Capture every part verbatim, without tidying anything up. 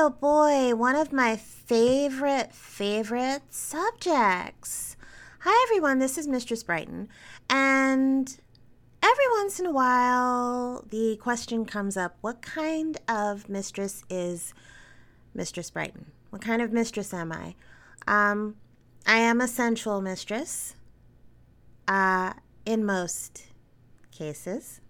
oh boy, one of my favorite, favorite subjects. Hi everyone, this is Mistress Brighton, and every once in a while the question comes up, what kind of mistress is Mistress Brighton? What kind of mistress am I? Um, I am a sensual mistress, uh, in most cases.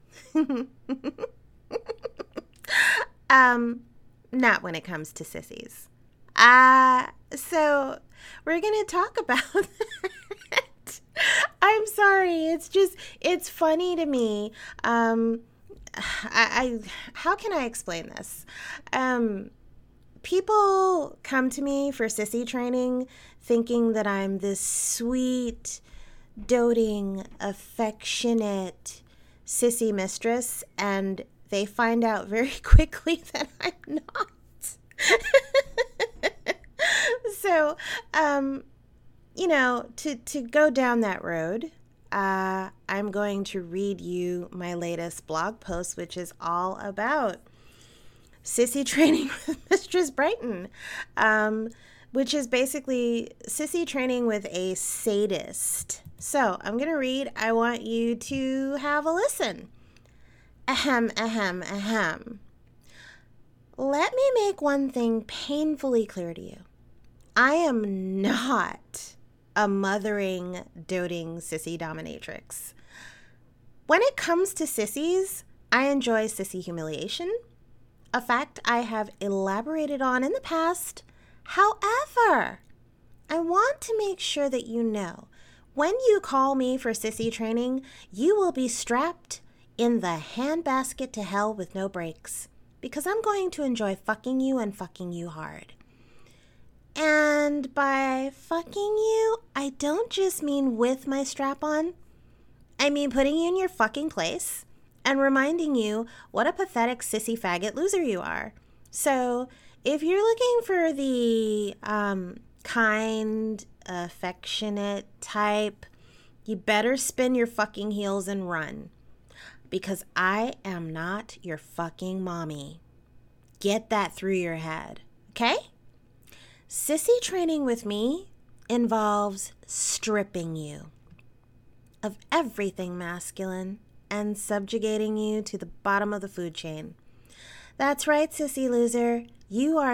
um... Not when it comes to sissies. Uh, so we're going to talk about that. I'm sorry. It's just, it's funny to me. Um, I, I, how can I explain this? Um, people come to me for sissy training thinking that I'm this sweet, doting, affectionate sissy mistress, and they find out very quickly that I'm not. So, um, you know, to, to go down that road, uh, I'm going to read you my latest blog post, which is all about sissy training with Mistress Brighton, um, which is basically sissy training with a sadist. So I'm going to read. I want you to have a listen. Ahem, ahem, ahem. Let me make one thing painfully clear to you. I am not a mothering, doting sissy dominatrix. When it comes to sissies, I enjoy sissy humiliation, a fact I have elaborated on in the past. However, I want to make sure that you know, when you call me for sissy training, you will be strapped in the handbasket to hell with no brakes, because I'm going to enjoy fucking you and fucking you hard. And by fucking you, I don't just mean with my strap on. I mean putting you in your fucking place and reminding you what a pathetic sissy faggot loser you are. So if you're looking for the um, kind, affectionate type, you better spin your fucking heels and run. Because I am not your fucking mommy. Get that through your head, okay? Sissy training with me involves stripping you of everything masculine and subjugating you to the bottom of the food chain. That's right, sissy loser. You are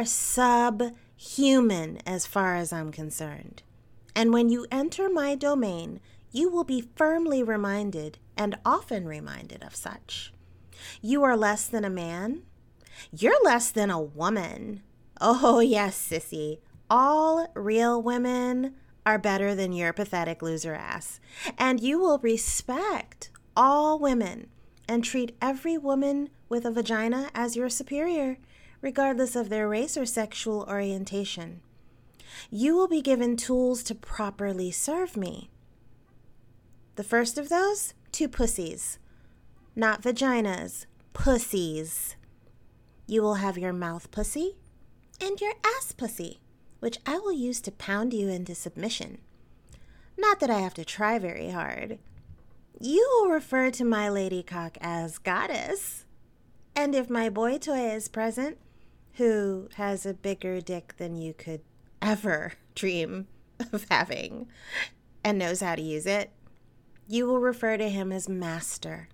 subhuman as far as I'm concerned. And when you enter my domain, you will be firmly reminded and often reminded of such. You are less than a man. You're less than a woman. Oh, yes, sissy. All real women are better than your pathetic loser ass. And you will respect all women and treat every woman with a vagina as your superior, regardless of their race or sexual orientation. You will be given tools to properly serve me. The first of those, two pussies. Not vaginas, pussies. You will have your mouth pussy and your ass pussy, which I will use to pound you into submission. Not that I have to try very hard. You will refer to my lady cock as goddess. And if my boy toy is present, who has a bigger dick than you could ever dream of having and knows how to use it, you will refer to him as master.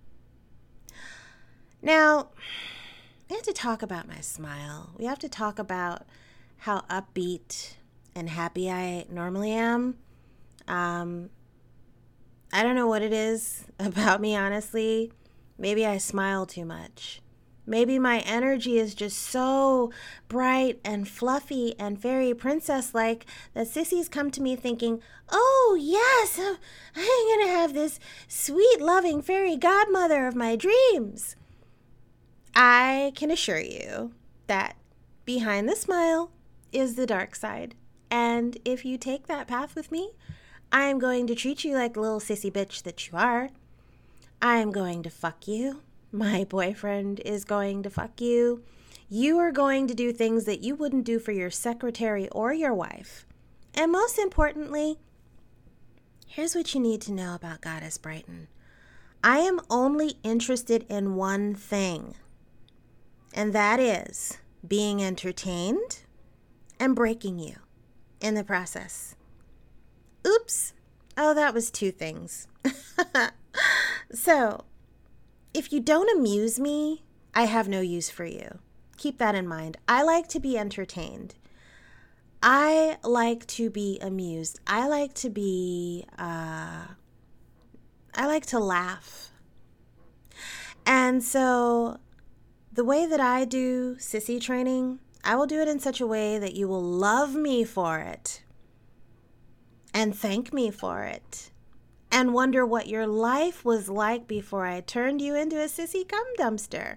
Now, we have to talk about my smile. We have to talk about how upbeat and happy I normally am. Um, I don't know what it is about me, honestly. Maybe I smile too much. Maybe my energy is just so bright and fluffy and fairy princess-like that sissies come to me thinking, oh, yes, I'm going to have this sweet, loving fairy godmother of my dreams. I can assure you that behind the smile is the dark side. And if you take that path with me, I am going to treat you like the little sissy bitch that you are. I am going to fuck you. My boyfriend is going to fuck you. You are going to do things that you wouldn't do for your secretary or your wife. And most importantly, here's what you need to know about Goddess Brighton. I am only interested in one thing, and that is being entertained, and breaking you in the process. Oops. Oh, that was two things. So, if you don't amuse me, I have no use for you. Keep that in mind. I like to be entertained. I like to be amused. I like to be, uh, I like to laugh. And so the way that I do sissy training, I will do it in such a way that you will love me for it and thank me for it and wonder what your life was like before I turned you into a sissy cum dumpster.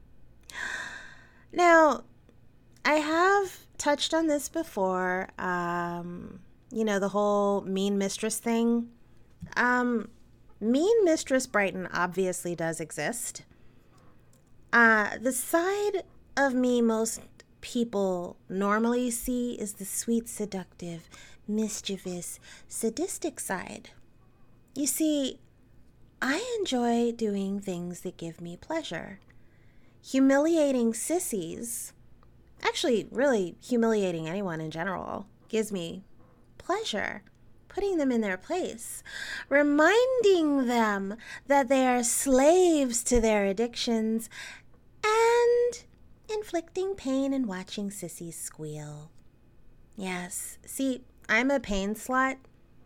Now, I have touched on this before, um, you know, the whole mean mistress thing. Um, mean mistress Brighton obviously does exist. Uh, the side of me most people normally see is the sweet, seductive, mischievous, sadistic side. You see, I enjoy doing things that give me pleasure. Humiliating sissies, actually really humiliating anyone in general, gives me pleasure. Putting them in their place, reminding them that they are slaves to their addictions, and inflicting pain and watching sissies squeal. Yes, see, I'm a pain slut,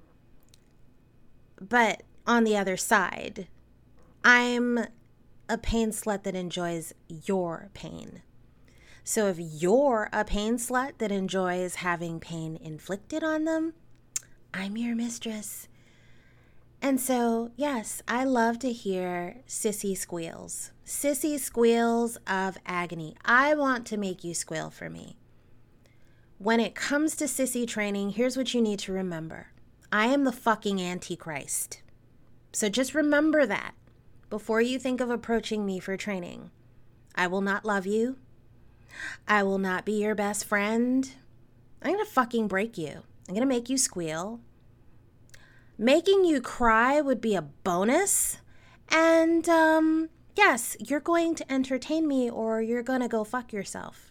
but on the other side, I'm a pain slut that enjoys your pain. So if you're a pain slut that enjoys having pain inflicted on them, I'm your mistress. And so, yes, I love to hear sissy squeals. Sissy squeals of agony. I want to make you squeal for me. When it comes to sissy training, here's what you need to remember. I am the fucking Antichrist. So just remember that before you think of approaching me for training. I will not love you. I will not be your best friend. I'm going to fucking break you. I'm going to make you squeal. Making you cry would be a bonus. And, um, yes, you're going to entertain me or you're going to go fuck yourself.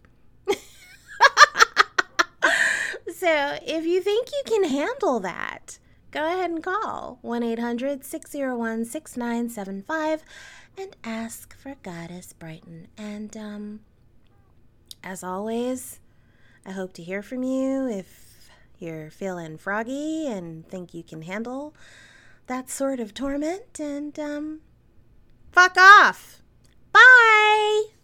So if you think you can handle that, go ahead and call one eight hundred, six oh one, six nine seven five and ask for Goddess Brighton. And, um, as always, I hope to hear from you if you're feeling froggy and think you can handle that sort of torment. And, um, fuck off. Bye.